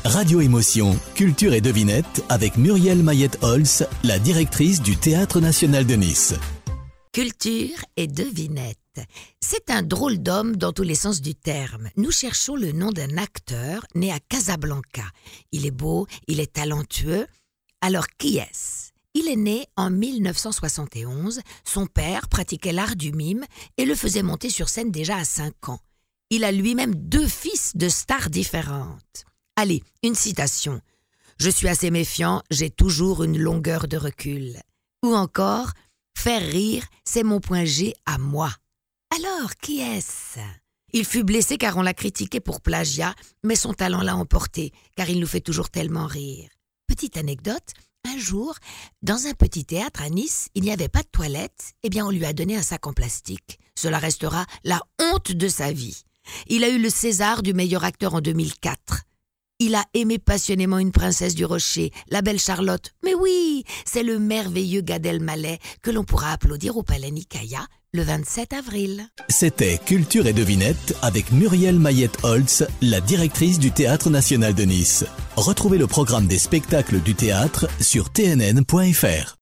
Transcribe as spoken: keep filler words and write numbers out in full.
Radio Émotion, culture et devinette avec Muriel Mayette-Holz, la directrice du Théâtre National de Nice. Culture et devinette. C'est un drôle d'homme dans tous les sens du terme. Nous cherchons le nom d'un acteur né à Casablanca. Il est beau, il est talentueux. Alors qui est-ce ? Il est né en mille neuf cent soixante et onze. Son père pratiquait l'art du mime et le faisait monter sur scène déjà à cinq ans. Il a lui-même deux fils de stars différentes. Allez, une citation. « Je suis assez méfiant, j'ai toujours une longueur de recul. » Ou encore « Faire rire, c'est mon point G à moi. » Alors, qui est-ce ? Il fut blessé car on l'a critiqué pour plagiat, mais son talent l'a emporté, car il nous fait toujours tellement rire. Petite anecdote, un jour, dans un petit théâtre à Nice, il n'y avait pas de toilette, eh bien on lui a donné un sac en plastique. Cela restera la honte de sa vie. Il a eu le César du meilleur acteur en deux mille quatre. Il a aimé passionnément une princesse du Rocher, la belle Charlotte. Mais oui, c'est le merveilleux Gad Elmaleh que l'on pourra applaudir au Palais Nicaïa le vingt-sept avril. C'était Culture et devinette avec Muriel Mayette-Holz, la directrice du Théâtre National de Nice. Retrouvez le programme des spectacles du théâtre sur t n n point f r.